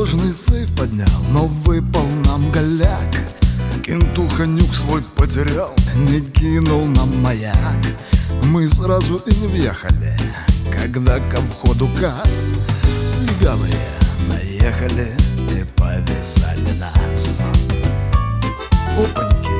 Дорожный сейф поднял, но выпал нам голяк. Кентуха нюк свой потерял, не кинул нам маяк. Мы сразу и не въехали, когда ко входу касс легавые наехали и повязали нас. Опаньки.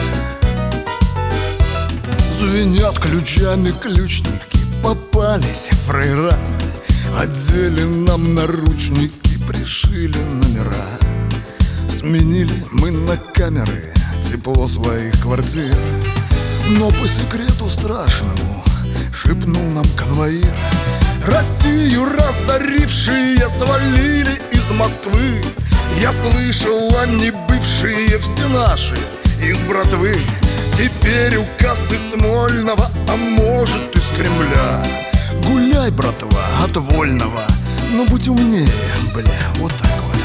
Звенят ключами ключники, попались фрейра. Одели нам наручники, пришили номера. Сменили мы на камеры тепло своих квартир. Но по секрету страшному шепнул нам конвоир: Россию разорившие свалили из Москвы. Я слышал, они бывшие все наши из братвы. Теперь указ из Смольного, а может из Кремля. Гуляй, братва, от вольного, но будь умнее, бля, вот так вот.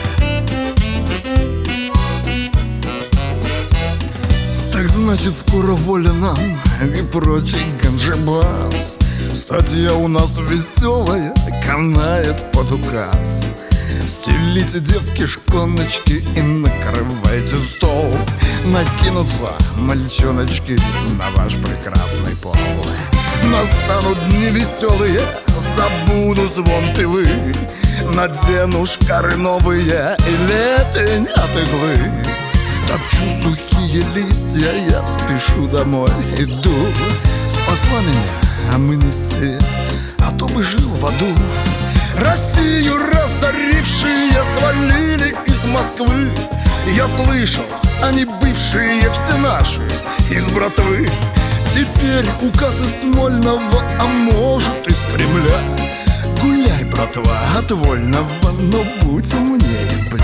Так значит, скоро воля нам и прочий ганджебас. Статья у нас веселая, канает под указ. Стелите, девки, шконочки и накрывайте стол. Накинутся мальчоночки на ваш прекрасный пол. Настанут дни веселые, забуду звон пилы. Надену шкары новые и летень от иглы. Топчу сухие листья, я спешу домой, иду. Спасла меня амнистия, а то бы жил в аду. Россию разорившие свалили из Москвы. Я слышал, они бывшие все наши из братвы. Теперь указ из Смольного, а может из Кремля. Гуляй, братва, от вольного, но будь умнее, бля.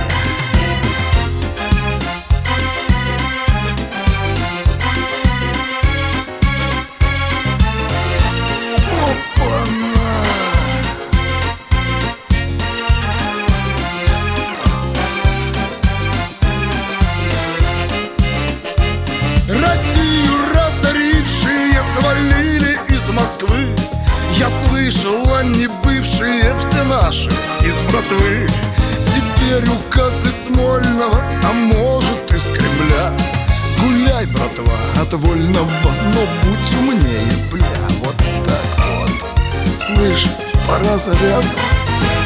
Россию разорившие свалили из Москвы. Я слышал, они бывшие все наши из братвы. Теперь указ из Смольного, а может из Кремля. Гуляй, братва, от вольного, но будь умнее, бля, вот так вот. Слышь, пора завязывать.